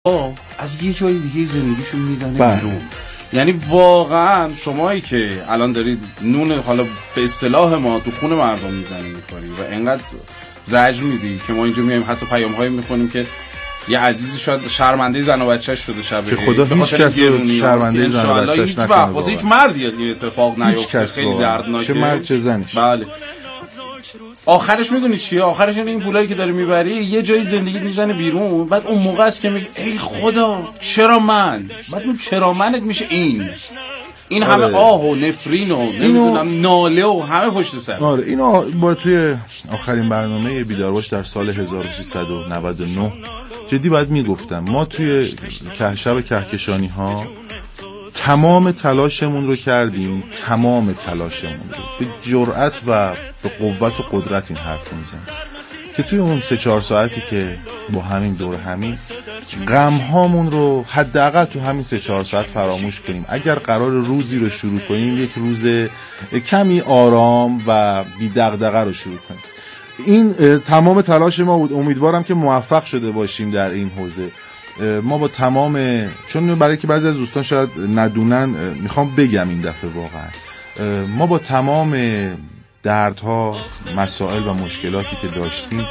از یه جای دیگه زندگیشون میزنه بیرون. یعنی واقعا شمایی که الان دارید نون حالا به اصطلاح ما تو خون مردم میزنی میخوری و انقدر زجر میدی که ما اینجا میایم حتی پیام‌هایی میخونیم که یه عزیزی شاید شرمنده زن و بچه‌ش شده شب که خدا هیچ کس شرمنده زن و بچه‌ش نکنه. واسه هیچ مردی این اتفاق نیفته، خیلی دردناکه. چه مرد چه زنش. بله. آخرش میدونی چیه؟ آخرش این پولایی که داری میبری یه جایی زندگی میزنه بیرون، بعد اون موقع است که میگه ای خدا چرا من؟ بعد اون چرا منت میشه این همه آه و نفرین و نمیدونم ناله و همه پشت سر. آره اینو با توی آخرین برنامه بیدارباش در سال 1399 جدی باید میگفتم. ما توی شب کهکشانی ها تمام تلاشمون رو کردیم، تمام تلاشمون رو به جرأت و به قوت و قدرت این حرف میزنیم که توی اون 3-4 ساعتی که با همین دور همین غم هامون رو حداقل تو همین 3-4 ساعت فراموش کنیم. اگر قرار روزی رو شروع کنیم، یک روز کمی آرام و بی دغدغه رو شروع کنیم. این تمام تلاش ما بود. امیدوارم که موفق شده باشیم در این حوزه. ما با تمام، چون برای که بعضی از دوستان شاید ندونن میخوام بگم این دفعه واقعا ما با تمام دردها، مسائل و مشکلاتی که داشتیم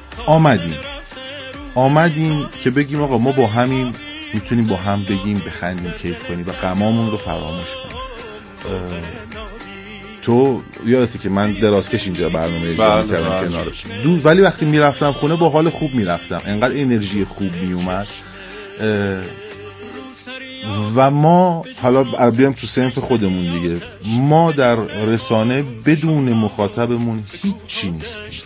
آمدیم که بگیم آقا ما با همین میتونیم با هم بگیم، بخندیم، کیف کنیم و غمامون رو فراموش کنیم. تو یادته که من درازکش اینجا برنامه اجرا کردم کنارش، ولی وقتی میرفتم خونه با حال خوب میرفتم، انقدر انرژی خوب میومد. و ما حالا بیام تو صنف خودمون دیگه، ما در رسانه بدون مخاطبمون هیچی نیستیم.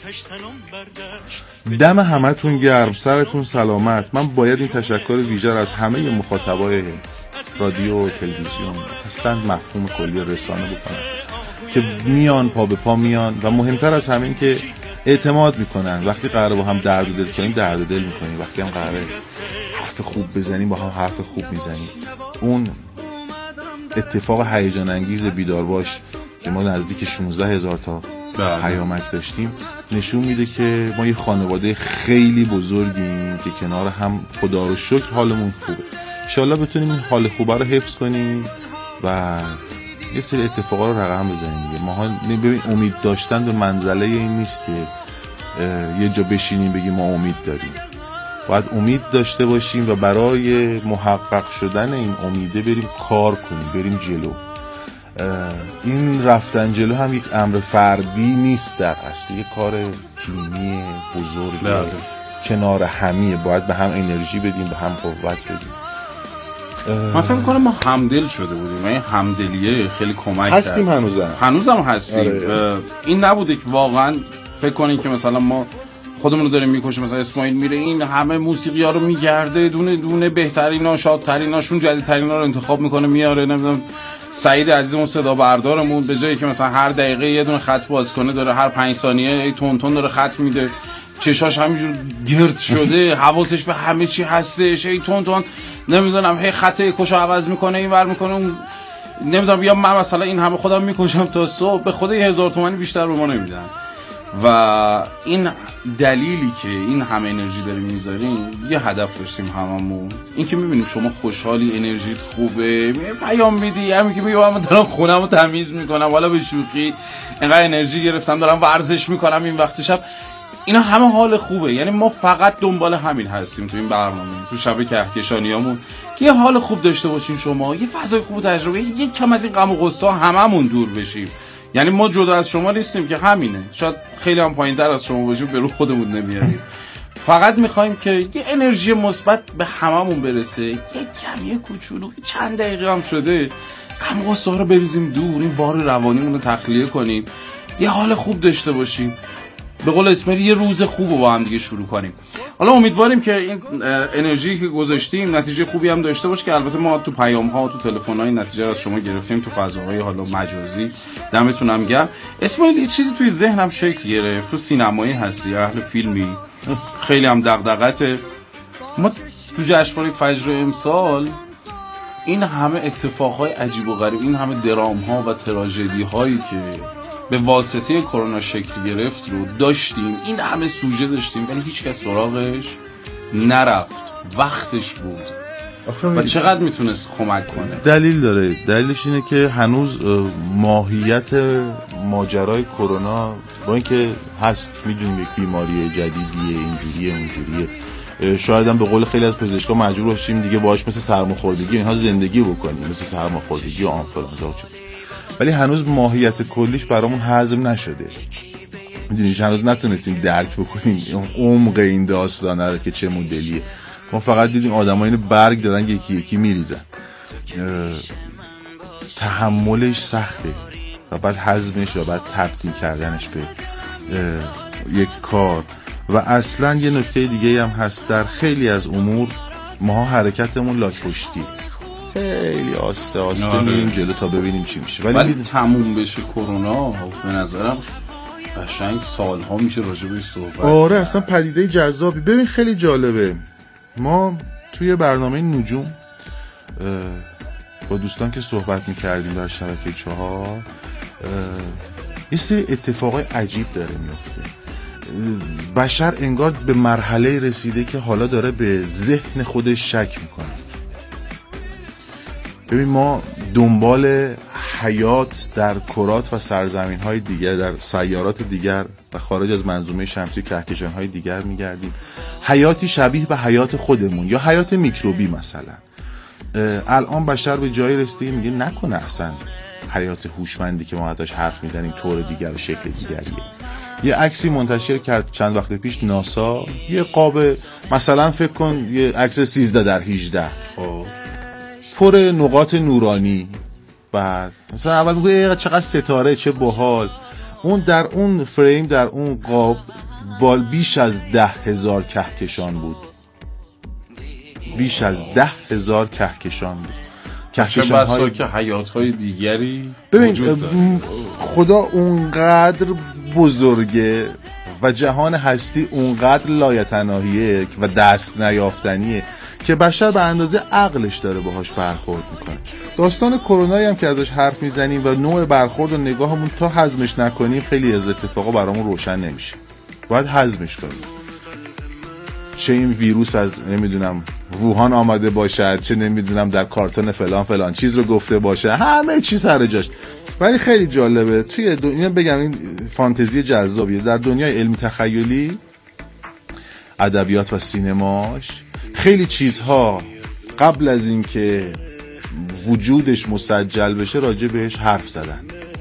دم همتون گرم، سرتون سلامت. من باید این تشکر ویژه از همه مخاطبای رادیو و تلویزیون اصلا مفهوم کلی رسانه بکنم که میان پا به پا میان و مهمتر از همه این که اعتماد میکنن. وقتی قراره با هم درد و دل کنیم درد و دل میکنیم، وقتی هم قراره حرف خوب بزنیم با هم حرف خوب میزنیم. اون اتفاق هیجان انگیز بیدارباش که ما نزدیک 16,000 تا پیامک داشتیم نشون میده که ما یه خانواده خیلی بزرگیم که کنار هم خدا رو شکر حالمون خوبه. انشالله بتونیم این حال خوبه رو حفظ کنیم و یه سری اتفاقا رو رقم بزنیم دیگه. ما ببین امید داشتن به منزله این نیست که یه جا بشینیم بگیم ما امید داریم. باید امید داشته باشیم و برای محقق شدن این امیده بریم کار کنیم، بریم جلو. این رفتن جلو هم یک امر فردی نیست، در اصل یک کار تیمی بزرگه، کنار همیه. باید به هم انرژی بدیم، به هم قوت بدیم. من فکر می‌کنم ما همدل شده بودیم. این همدلیه خیلی کمک کرد. هستیم هنوزم هستیم. این نبوده که واقعا فکر کنین که مثلا ما خودمون رو داریم میکشیم. مثلا اسماعیل میره این همه موسیقی‌ها رو میگرده، دونه دونه بهترینا، شادتریناشون، جدیدترینا رو انتخاب میکنه میاره. نمیدونم سعید عزیزمون صدا بردارمون به جایی که مثلا هر دقیقه یه دونه خط باز کنه داره هر 5 ثانیه ای تون تون داره خط میده، چشاش همینجور گرد شده، حواسش به همه چی هستش، ای تون تون نمیدونم هی خط یکوشو عوض میکنه، این ور میکنه اون، نمیدونم یا من مثلا این همه خودم میکشم تا صبح، به خدا 1000 تومانی بیشتر به ما نمیدن. و این دلیلی که این همه انرژی داریم میذاریم یه هدف داشتیم هممون، این که میبینیم شما خوشحالی، انرژیت خوبه، پیام میدی، همین که میگم من دارم خونمو تمیز میکنم والا به شوخی اینقدر انرژی گرفتم دارم ورزش میکنم این وقت شب، اینا همه حال خوبه. یعنی ما فقط دنبال همین هستیم تو این برنامه، تو شب کهکشانیامون که یه حال خوب داشته باشیم، شما یه فضای خوب تجربه، یه کم از این غم و غصه هممون دور بشیم. یعنی ما جدا از شما نیستیم که همینه، شاید خیلی هم پایین‌تر از شما باشیم به رو خودمون نمیاریم. فقط میخوایم که یه انرژی مثبت به هممون برسه، یه کمی کوچولو چند دقیقه هم شده غم و غصه رو بریزیم دور، این بار روانیمون رو تخلیه کنیم، یه حال خوب داشته باشیم. به قول اسماعیل یه روز خوب رو با هم دیگه شروع کنیم. حالا امیدواریم که این انرژی که گذاشتیم نتیجه خوبی هم داشته باشه، که البته ما تو پیام ها و تو تلفن های نتیجه از شما گرفتیم تو فضاهای حالا مجازی. دمتون هم گرم. اسماعیل یه چیزی توی ذهنم شکل گرفت، تو سینمایی هستی، اهل فیلمی، خیلی هم دغدغته. ما تو جشنواره فجر امسال این همه اتفاقهای عجیب و غریب، این همه درام ها و تراژدی هایی که به واسطه کرونا شکل گرفت رو داشتیم، این همه سوژه داشتیم ولی هیچ کس سراغش نرفت. وقتش بود و چقدر میتونست کمک کنه. دلیل داره. دلیلش اینه که هنوز ماهیت ماجرای کرونا با اینکه هست میدونیم یک بیماری جدیدیه، اینجوریه اونجوریه، شاید هم به قول خیلی از پزشکا مجبور باشیم دیگه باهاش مثل سرماخوردگی اینها زندگی بکنیم، مثل سرماخوردگی و آنفولانزا و چه، ولی هنوز ماهیت کلیش برامون هضم نشده. میدونید هنوز نتونستیم درک بکنیم عمق این داستانه رو که چه مدلیه. ما فقط دیدیم آدم‌ها اینو برگ دارن یکی یکی میریزن. تحملش سخته و بعد هضمش و بعد تبدیل کردنش به یک کار. و اصلا یه نکته دیگه هم هست، در خیلی از امور ما حرکتمون لاک پشتی، خیلی آسته آسته میریم جلو تا ببینیم چی میشه. ولی تموم بشه کرونا به نظرم قشنگ سالها میشه راجع بهش صحبت. آره اصلا پدیده جذابی. ببین خیلی جالبه، ما توی برنامه نجوم با دوستان که صحبت میکردیم در شبکه 4 یه سری اتفاقای عجیب داره میفته. بشر انگار به مرحله رسیده که حالا داره به ذهن خودش شک میکنه. ببین ما دنبال حیات در کرات و سرزمین های دیگر، در سیارات دیگر و خارج از منظومه شمسی کهکشان های دیگر میگردیم، حیاتی شبیه به حیات خودمون یا حیات میکروبی مثلا. الان بشر به جایی رسیده میگه نکنه اصلا حیات هوشمندی که ما ازش حرف میزنیم طور دیگر و شکل دیگریه. یه عکسی منتشر کرد چند وقت پیش ناسا، یه قاب مثلا فکر کن یه عکس 13x18 پر نقاط نورانی، بعد مثلا اول میگه چقدر ستاره چه باحال، اون در اون فریم در اون قاب بیش از 10,000 کهکشان بود، بیش از 10,000 کهکشان بود. چه بسا که حیات‌های دیگری وجود داره. خدا اونقدر بزرگه و جهان هستی اونقدر لایتناهیه و دست نیافتنیه که بشر به اندازه عقلش داره باهاش برخورد میکنه. داستان کرونایی هم که ازش حرف میزنیم و نوع برخورد و نگاهمون تا هضمش نکنیم خیلی از اتفاقا برامون روشن نمیشه. باید هضمش کنیم. چه این ویروس از نمیدونم ووهان آمده باشد، چه نمیدونم در کارتون فلان چیز رو گفته باشه، همه چیز سر جاش. ولی خیلی جالبه توی دنیا، بگم این فانتزی جذابیه، در دنیای علمی تخیلی، ادبیات و سینماش خیلی چیزها قبل از اینکه وجودش مسجل بشه راجع بهش حرف زدن.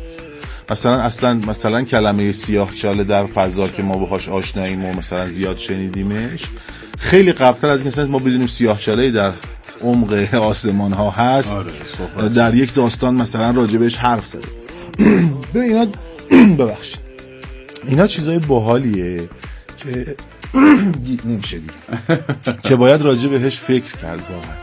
مثلا کلمه سیاه‌چاله در فضا که ما باهاش آشناییم و مثلا زیاد شنیدیمش، خیلی قبلتر از اینکه ما بدونیم سیاه‌چاله در عمق آسمان ها هست در یک داستان مثلا راجع بهش حرف زده. اینا ببخشید اینا چیزای باحالیه که گیت نمیشه دیگه که باید راجع بهش فکر کرد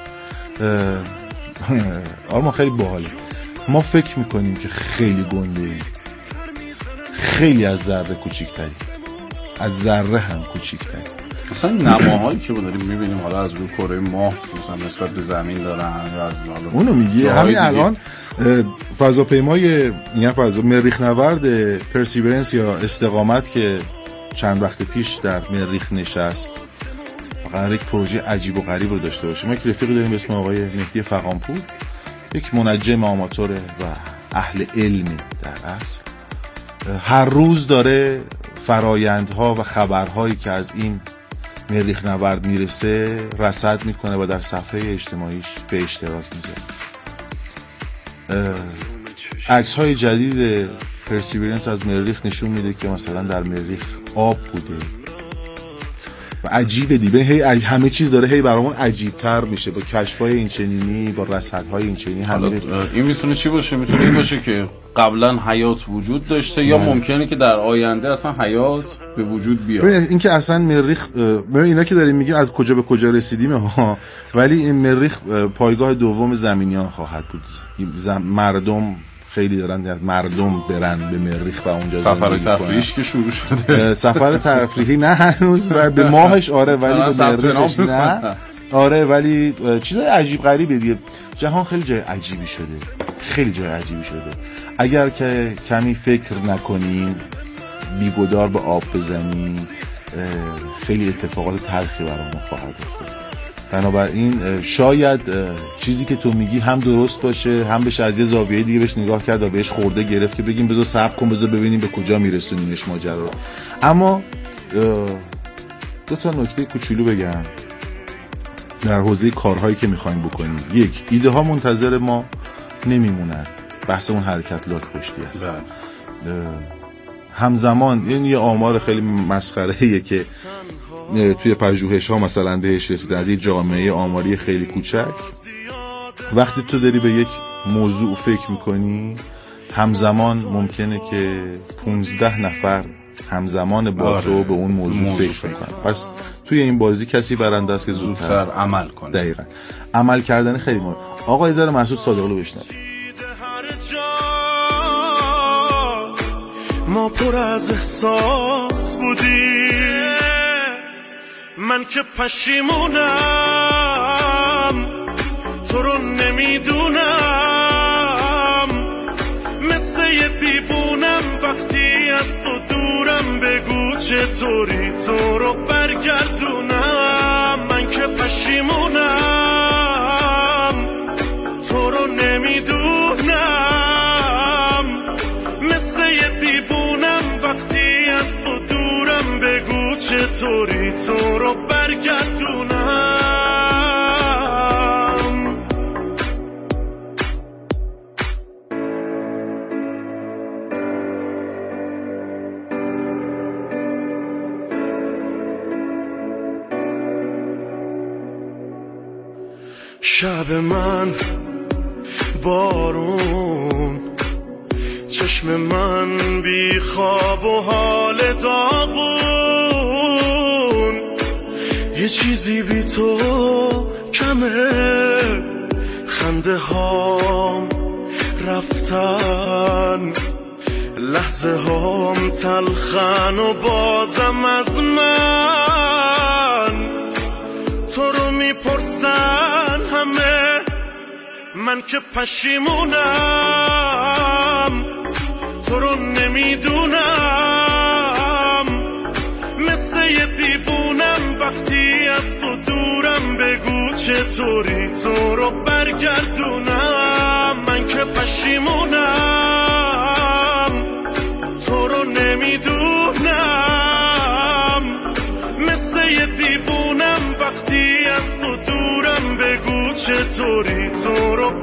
واقعا. ما خیلی باحاله. ما فکر میکنیم که خیلی گنده‌ایم، خیلی از ذره کوچیک‌تریم، از ذره هم کوچیک‌تریم. مثلا نماهایی که ما داریم میبینیم حالا از روی کره ماه مثلا نسبت به زمین دارن یا از اونو میگی همین الان فضاپیمای مریخ نورد پرسیورنس یا استقامت که چند وقت پیش در مریخ نشست قراره یک پروژه عجیب و غریب رو داشته باشه. ما یک رفیقی داریم به اسم آقای مهدی فغانپور، یک منجم آماتور و اهل علم در اصل، هر روز داره فرایندها و خبرهایی که از این مریخ نورد میرسه رصد میکنه و در صفحه اجتماعیش به اشتراک میذاره. عکس های جدید پرسیورنس از مریخ نشون میده که مثلا در مریخ آب بوده و عجیبه دیگه، هی همه چیز داره هی برامون عجیب‌تر میشه با کشف‌های این چنینی، با رصدهای این چنینی. این میتونه چی باشه؟ میتونه این باشه که قبلا حیات وجود داشته یا ممکنه که در آینده اصلا حیات به وجود بیاد. این که اصلا مریخ، اینا که داریم میگیم از کجا به کجا رسیدیم ها، ولی این مریخ پایگاه دوم زمینیان خواهد بود. مردم خیلی دارن از مردم برن به مریخ و اونجا سفر تفریحیش که شروع شده. سفر تفریحی نه هنوز و به ماهش آره ولی به مریخش نه. آره ولی چیزای عجیب غریبه دیگه. جهان خیلی جای عجیبی شده، خیلی جای عجیبی شده. اگر که کمی فکر نکنیم، بیگدار به آب بزنیم، خیلی اتفاقات تلخی برامون خواهد افتاد. بنابراین شاید چیزی که تو میگی هم درست باشه، هم بهش از یه زاویه دیگه بهش نگاه کرد و بهش خورده گرفت که بگیم بذار صبر کن، بذار ببینیم به کجا میرسونیمش ماجرا رو. اما دو تا نکته کوچولو بگم در حوزه کارهایی که میخوایم بکنیم. یک، ایده ها منتظر ما نمیمونن، بحث اون حرکت لاک پشتی است. همزمان این یه آمار خیلی مسخره‌ایه که توی پژوهش ها مثلا بهش رسیده، از یه جامعه آماری خیلی کوچک، وقتی تو داری به یک موضوع فکر میکنی همزمان ممکنه که 15 نفر همزمان با تو به اون موضوع فکر میکنن. پس توی این بازی کسی برنده است که زودتر عمل کنه. دقیقاً عمل کردن خیلی مهمه. آقا یه ذره مسعود صادقلو بشنوید. ما پر از احساس بودیم، من که پشیمونم تو رو نمیدونم، مثل یه دیوونم وقتی از تو دورم، بگو چطوری تو رو برگردونم. من که پشیمونم تو رو نمیدونم، مثل یه دیوونم وقتی از تو دورم، بگو چطوری تو رو برگردونم. شب من بارون، چشم من بی خواب و حال داغون، یه چیزی بی تو کمه، خنده هام رفتن، لحظه هام تلخن و بازم از من تو رو میپرسن همه، من که پشیمونم تو رو نمیدونم، مثل یه دیوونم وقتی از تو دورم، بگو چطوری تو رو برگردونم. من که پشیمونم تو رو نمیدونم، مثل یه دیوونم وقتی از تو دورم، بگو چطوری تو رو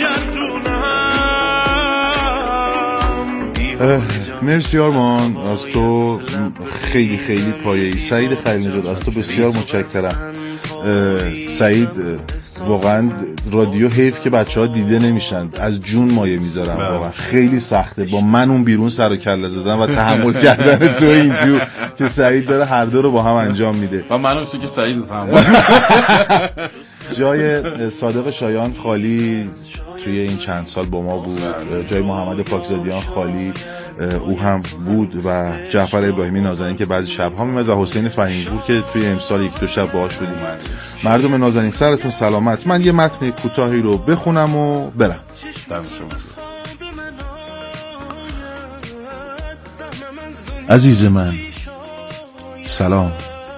برگردونم. مرسی آرمان، از تو خیلی خیلی پایه‌ای. سعید خلیل‌نژاد، از تو بسیار متشکرم. سعید واقعا رادیو حیف که بچه‌ها دیده نمیشن، از جون مایه میذارن، واقعا خیلی سخته با من اون بیرون سر و کله زدن و تحمل کردن تو این تو که سعید داره هر دو رو با هم انجام میده و منم که سعید تحمل. جای صادق شایان خالی توی این چند سال با ما بود، جای محمد پاکزادیان خالی او هم بود و جعفر ابراهیمی نازنین که بعضی شب‌ها میاد و حسین فهیم‌پور که توی امسال یک دو شب باهاش بودیم. مردم نازنین سرتون سلامت. من یه متن کوتاهی رو بخونم و برم. عزیز من سلام.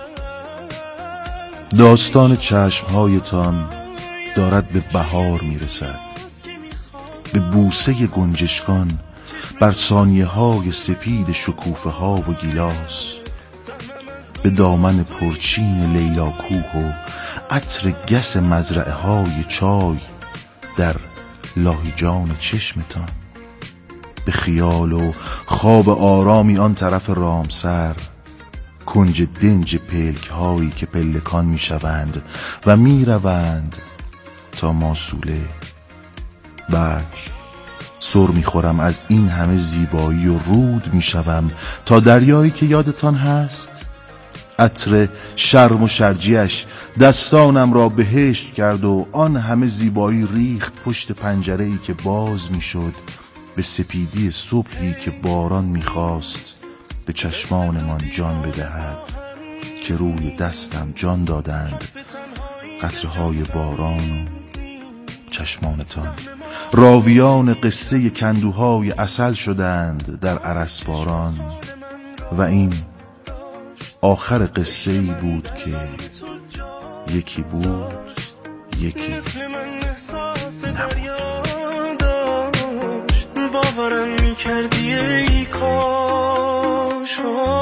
داستان چشمهایتان دارد به بهار میرسد، به بوسه گنجشکان بر ثانیه های سپید شکوفه ها و گیلاس، به دامن پرچین لیلا کوه و عطر گس مزرعه های چای در لاهیجان چشمتان، به خیال و خواب آرامی آن طرف رامسر، کنج دنج پلک هایی که پلکان می شوند و می روند تا ماسوله. بعد سر می خورم از این همه زیبایی و رود می شوم تا دریایی که یادتان هست، عطر شرم و شرجیش دستانم را بهشت کرد و آن همه زیبایی ریخت پشت پنجره‌ای که باز می شد، به سپیدی صبحی که باران می خواست به چشمانمان جان بدهد که روی دستم جان دادند قطره‌های باران و چشمانتان. راویان قصه کندوهای عسل شدند در ارسباران و این آخر قصه ای بود که یکی بود یکی باورم میکردی ای کاش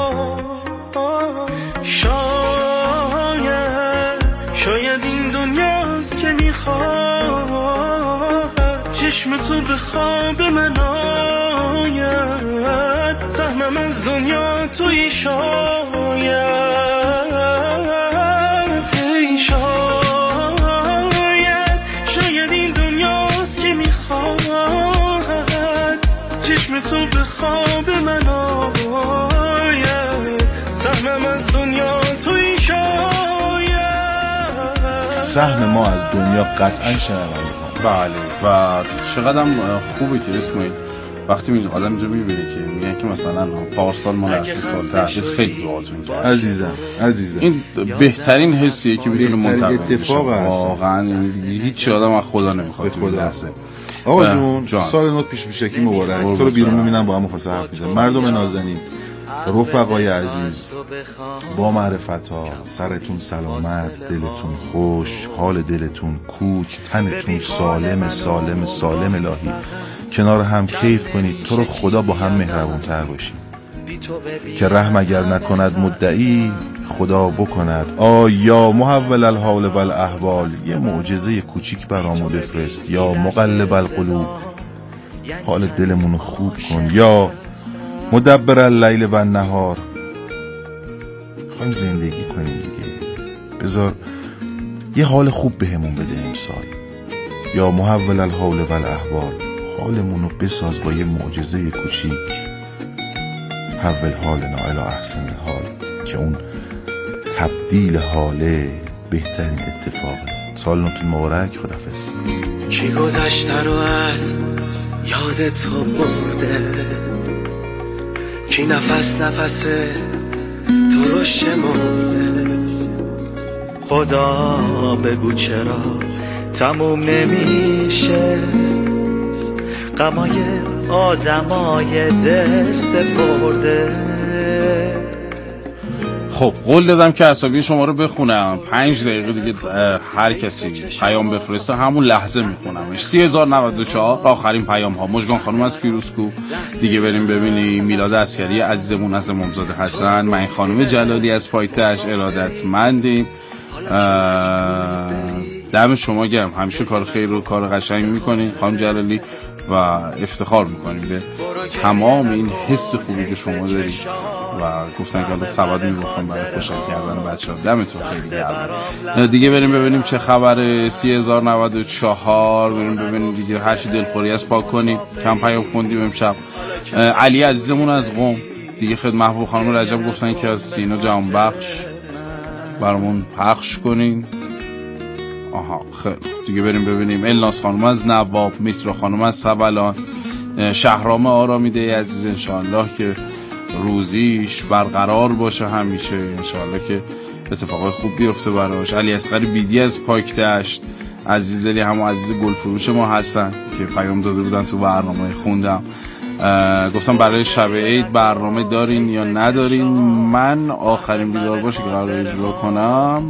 شاید این دنیاست که میخواد چشم تو به خواب من آید سهمم از دنیا توی شاید این دنیاست که میخواد چشم تو به خواب من آید سهمم از دنیا توی شاید. سهم ما از دنیا قطعا شنونده. بله و چقدرم خوبه که اسماعیل وقتی میگه آدم اینجا میبینه که میگه که مثلا پارسال ما در 30 سال تحقیق خیلی دعاتون کرد عزیزم این بهترین حسیه که میتونه منتقل بشه واقعا. هیچ آدم از خدا نمیخواد تو لحظه. آقا جون سال نو پیشکی مبارک. تو رو بیرون میبینم با هم مفصل حرف میزنیم. مردم نازنین، رفقای عزیز، با معرفت ها، سرتون سلامت، دلتون خوش، حال دلتون کوک، تنتون سالم الهی، کنار هم کیف کنید. تو رو خدا با هم مهربون تر باشیم که رحم اگر نکند مدعی خدا بکند. یا محول الحال و الاحوال، یه معجزه کوچیک برامو بفرست. یا مقلب القلوب، حال دلمون خوب کن. یا مدبر اللیل و النهار، خواهیم زندگی کنیم دیگه، بذار یه حال خوب بهمون بده امسال. یا محول الحال و الاحوال، حالمونو بساز با یه معجزه کوچیک. حول حالنا الی احسن حال، که اون تبدیل حاله بهترین اتفاقه. سال نوتون مبارک. خداحافظ. کی گذشته رو از یاد تو برده، کی نفس تو رو شمرده. خدا بگو چرا تموم نمیشه غمای آدمای دل سپرده. خب قول دادم که اسامی شما رو بخونم. 5 دقیقه دیگه هر کسی پیام بفرسته همون لحظه میخونمش. 3094 آخرین پیام ها. مژگان خانم از پیروزکو دیگه بریم ببینیم. میلاد عسکری عزیزمون از امامزاده حسن، من خانم جلالی از پایتخت ارادتمندیم. دم شما گرم، همیشه کار خیر و کار قشنگ میکنین خانم جلالی و افتخار میکنیم به تمام این حس خوبی که شما دارید و گفتن که حالا سبد میگفتم برای خوشحال کردن بچه ها. دمتون خیلی گرم. دیگه بریم ببینیم چه خبر. 3094 بریم ببینیم دیگه هرچی دلخوری از پاک کنیم. کم پیام خوندیم امشب. علی عزیزمون از قم دیگه خدمت محبوب خانم رجب گفتن که از سینا جهانبخش برامون پخش کنین. آها خیلی دیگه بریم ببینیم. الناس خانم از نواب، میترا خانم از سبلان، شهرام آرامیده عزیز انشاءالله که روزیش برقرار باشه همیشه، انشاءالله که اتفاقای خوب بیفته براش. علی اصغر بیدی از پاکدشت عزیز دلی، همون عزیز گلفروش ما هستن که پیام داده بودن تو برنامه خوندم. گفتم برای شب عید برنامه دارین یا ندارین؟ من آخرین بیدار باشه که قرار اجرا کنم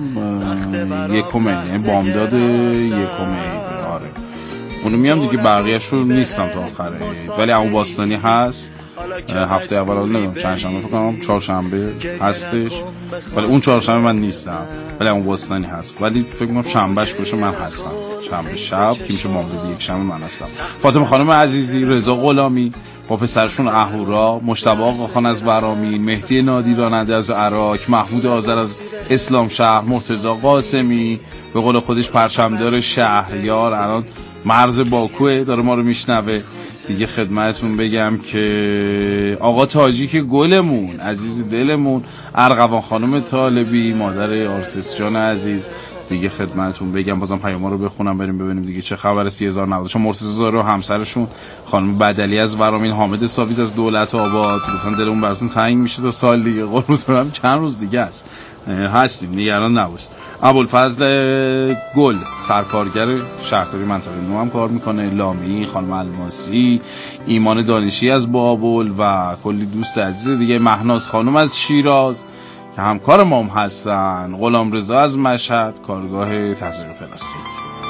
1 می، یعنی بامداد 1 می. آره اونو میام دیگه، بقیه‌شو نیستم تا آخر عید. ولی عمو باستانی هست هفته اول، نمیدونم چند شنبه فکر کنم 4 شنبه هستش، ولی اون 4 شنبه من نیستم، ولی عمو باستانی هست. ولی فکر کنم شنبهش باشه من هستم، شنبه شب که میشه بامداد 1 شنبه من هستم. فاطمه خانم عزیزی، رضا غلامی با پسرشون اهورا، مجتبی آقاخان از برامین، مهدی نادی راننده از عراق، محمود آذر از اسلام شهر، مرتضی قاسمی به قول خودش پرچمدار شهریار، الان مرز باکوه داره ما رو میشنوه دیگه. خدمتتون بگم که آقا تاجی که گلمون عزیز دلمون، ارغوان خانم طالبی مادر آرسس جان عزیز دیگه. خدمتتون بگم بازم پیاما رو بخونم بریم ببینیم دیگه چه خبر. 3090 مرتضی و همسرشون خانم بدلی از ورامین، حامد ساویز از دولت آباد گفتن دلمون براتون تنگ میشه تا سال دیگه. قربونتون چند روز دیگه است هستیم، نگران نباش. ابوالفضل گل سرکارگر شهرداری منطقه 9 هم کار میکنه. لامی خانم الماسی، ایمان دانشی از بابل و کلی دوست عزیز دیگه. مهناز خانم از شیراز که همکار ما هم هستن. غلام رضا از مشهد کارگاه تزریق پلاستیک.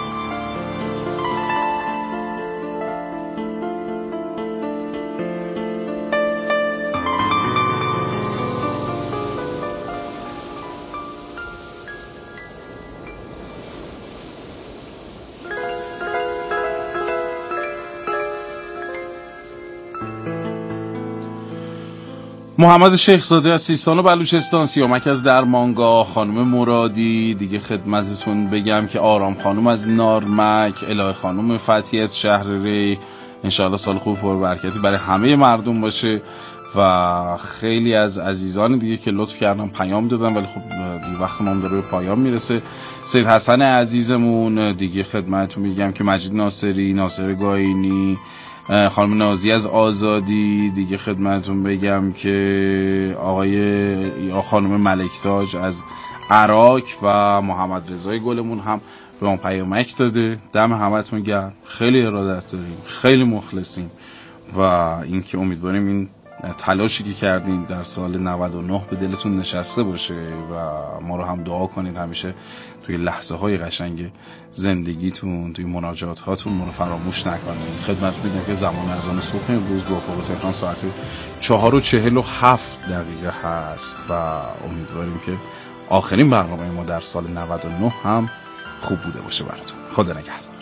محمد شیخزاده از سیستان و بلوچستان، سیامک از درمانگاه، خانم مرادی دیگه خدمتتون بگم که آرام خانم از نارمک، الهه خانم فتحی از شهر ری. انشاءالله سال خوب پربرکتی برای همه مردم باشه و خیلی از عزیزان دیگه که لطف کردن پیام دادن ولی خب دیگه وقت ما هم داره به پایان میرسه. سید حسن عزیزمون دیگه خدمتتون میگم که مجید ناصری، ناصر گاینی، خانم نازی از آزادی دیگه خدمتتون بگم که خانم ملکتاج از عراق و محمد رضای گلمون هم به ما پیامک داده. دم همتون گرم، خیلی ارادت داریم، خیلی مخلصیم و اینکه امیدواریم این تلاشی که کردیم در سال 99 به دلتون نشسته باشه و ما رو هم دعا کنید همیشه توی لحظه های قشنگ زندگیتون، توی مناجات هاتون ما رو فراموش نکنید. خدمت میگم که زمان اذان صبح امروز با افق تهران ساعت 4:47 هست و امیدواریم که آخرین برنامه ما در سال 99 هم خوب بوده باشه براتون. خدا نگهدار.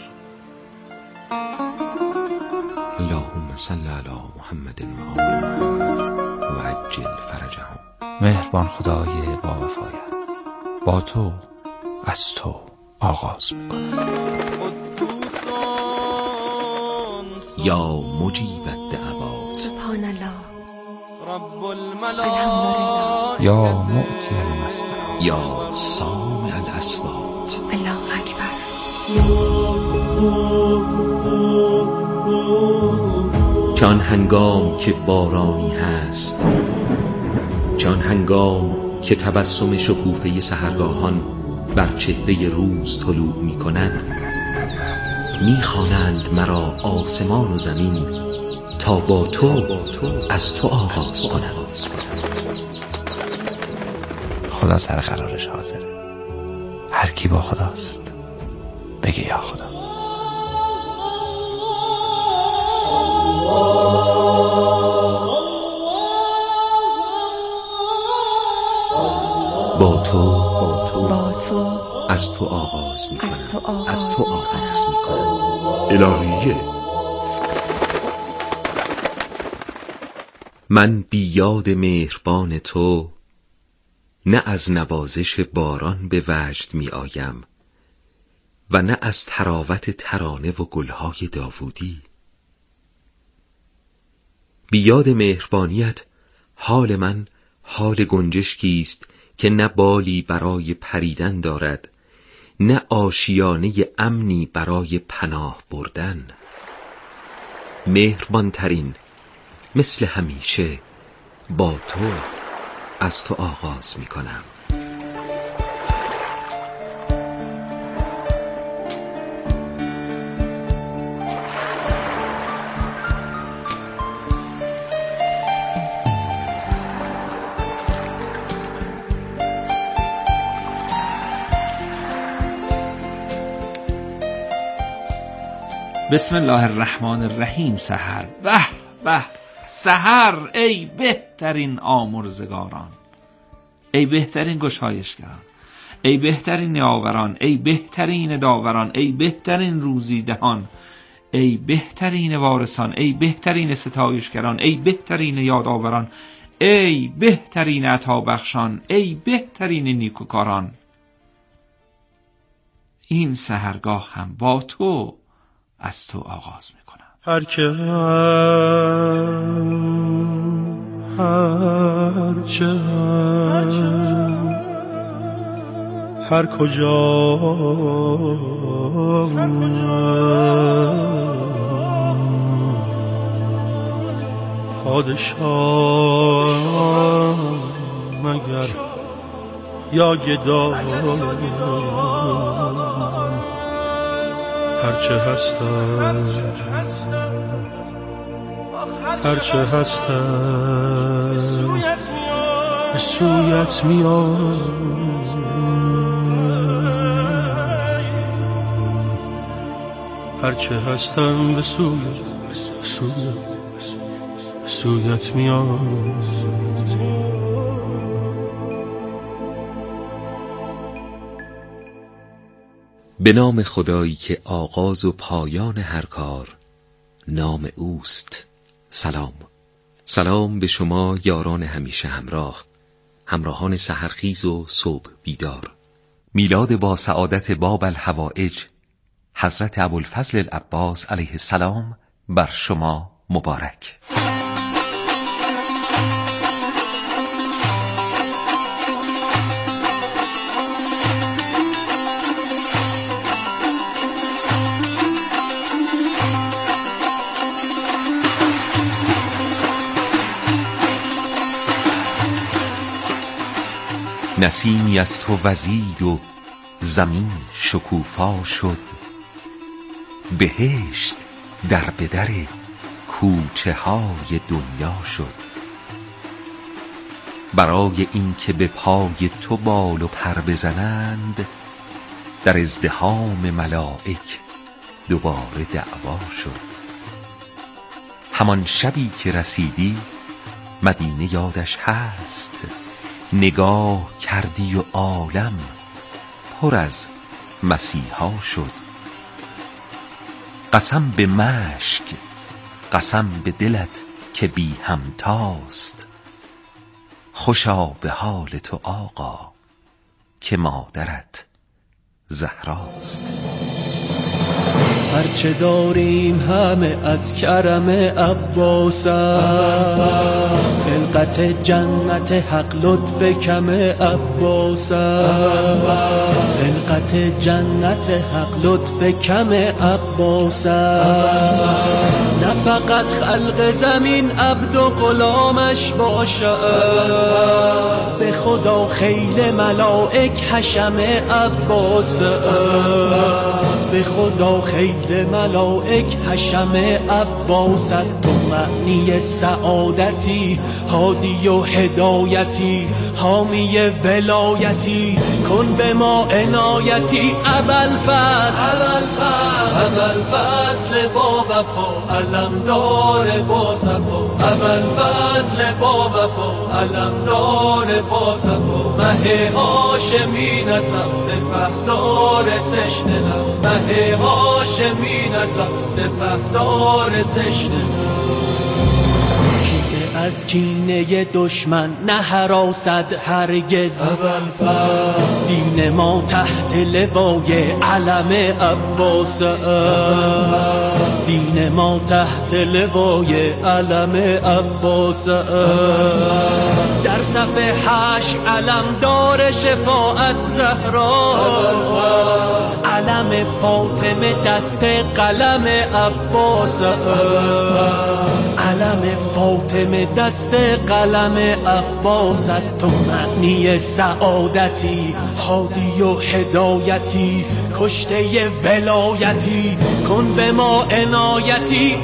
اللهم صل علی محمد و آل محمد و عجل فرجهم. مهربان خدای با وفایت، با تو از تو آغاز میکنم. یا مجیب الدعوات سبحان الله رب الحمدلله یا معطی المسئله یا سامع الاصوات. الله اکبر. چون هنگام که بارانی هست، چون هنگام که تبسم شکوفه سحرگاهان بر چهره روز طلوع می کند، می خوانند مرا آسمان و زمین تا با تو از تو آغاز کنم. خدا سر قرارش حاضره. هر کی با خداست بگه یا خدا. با تو از تو آغاز می کنم. از تو آغاز می کنم. الهیه. من بی یاد مهربان تو نه از نوازش باران به وجد می آیم و نه از تراوت ترانه و گلهای داوودی. بی یاد مهربانیت حال من حال گنجشکی است که نه بالی برای پریدن دارد، نه آشیانه امنی برای پناه بردن. مهربان ترین مثل همیشه با تو از تو آغاز می کنم. بسم الله الرحمن الرحیم. سحر، به به سحر، ای بهترین آمرزگاران، ای بهترین گشایشگران، ای بهترین نیاوران، ای بهترین داوران، ای بهترین روزیدهان، ای بهترین وارثان، ای بهترین ستایشگران، ای بهترین یادآوران، ای بهترین عطابخشان، ای بهترین نیکوکاران. این سحرگاه هم با تو از تو آغاز میکنم. هر که هر کجا پادشاه مگر یا گدا، هرچه هستم هرچه هستم به سویت میام، هرچه هستم به سویت میام. به نام خدایی که آغاز و پایان هر کار نام اوست. سلام. سلام به شما یاران همیشه همراهان سحرخیز و صبح بیدار. میلاد با سعادت باب الحوائج حضرت ابوالفضل العباس علیه السلام بر شما مبارک. نسیمی از تو وزید و زمین شکوفا شد، بهشت در بدر کوچه های دنیا شد. برای این که به پای تو بال و پر بزنند، در ازدحام ملائک دوباره دعوا شد. همان شبی که رسیدی مدینه یادش هست، نگاه کردی و عالم پر از مسیحا شد. قسم به مشک، قسم به دلت که بی همتاست، خوشا به حال تو آقا که مادرت زهراست. هرچه داریم همه از کرم عباس است، خلقت جنت حق لطف کم عباس است، خلقت جنت حق لطف کم عباس است. نه فقط خلق زمین عبد و غلامش باشد، به خدا خیل ملائک حشم عباس است، به خدا خیل ملائک حشم عباس است. تو معنی سعادتی، هادی و هدایتی، حامی ولایتی، کن به ما عنایتی. ابوالفضل با وفا، علمدار با صفا، ابوالفضل با وفا، علمدار با صفا. مه هاشمی نسب سپهدار تشنه لب، مه هاشمی نسب سپهدار تشنه لب. از کینه دشمن نه هراسد هرگز، دین ما تحت لوای علم عباس است، دین ما تحت لوای علم عباس است. در صف حشر علمدار شفاعت زهراست، علم فاطمه دست قلم عباس است، علم فاطمه دست قلم عباس است. تو معنی سعادتی، هادی و هدایتی، کشته ولایتی، کن به ما عنایتی.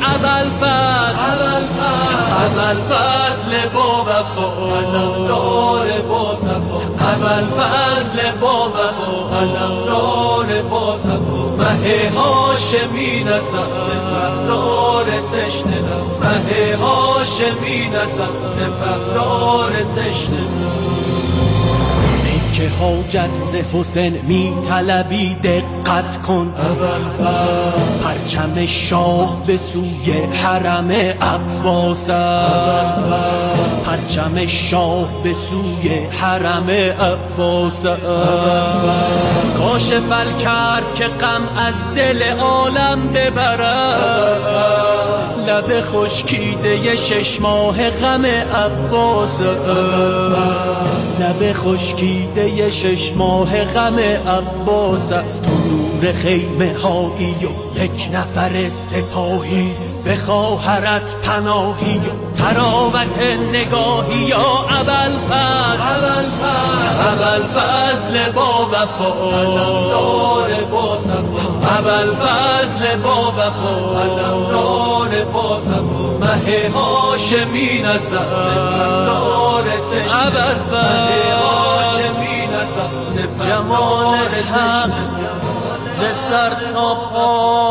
ابوالفضل با وفا، علمدار با صفا، ابوالفضل با وفا، علمدار با صفا. مه هاشمی نسب سپهدار تشنه لب، مه هاشمی نسب سپهدار تشنه لب. که حاجت ز حسین می طلبی دقت کن، پرچم شاه به سوی حرم عباس است، پرچم شاه به سوی حرم عباس است. کاشف الکرب که غم از دل عالم ببرد، لب خشکیده 6 ماه غم عباس است، لب خشکیده 6 ماه غم عباس است. تو نور خیمه هایی و یک نفر سپاهی، به خواهرت پناهی و تراوت نگاهی. یا ابوالفضل با وفا، علمدار با صفا، ابوالفضل با وفا، علمدار با صفا. مه هاشمی نسب سپهدار تشنه، ابوالفضل هاشمی نسب سپهدار تشنه. جمال حق ز سر تا پا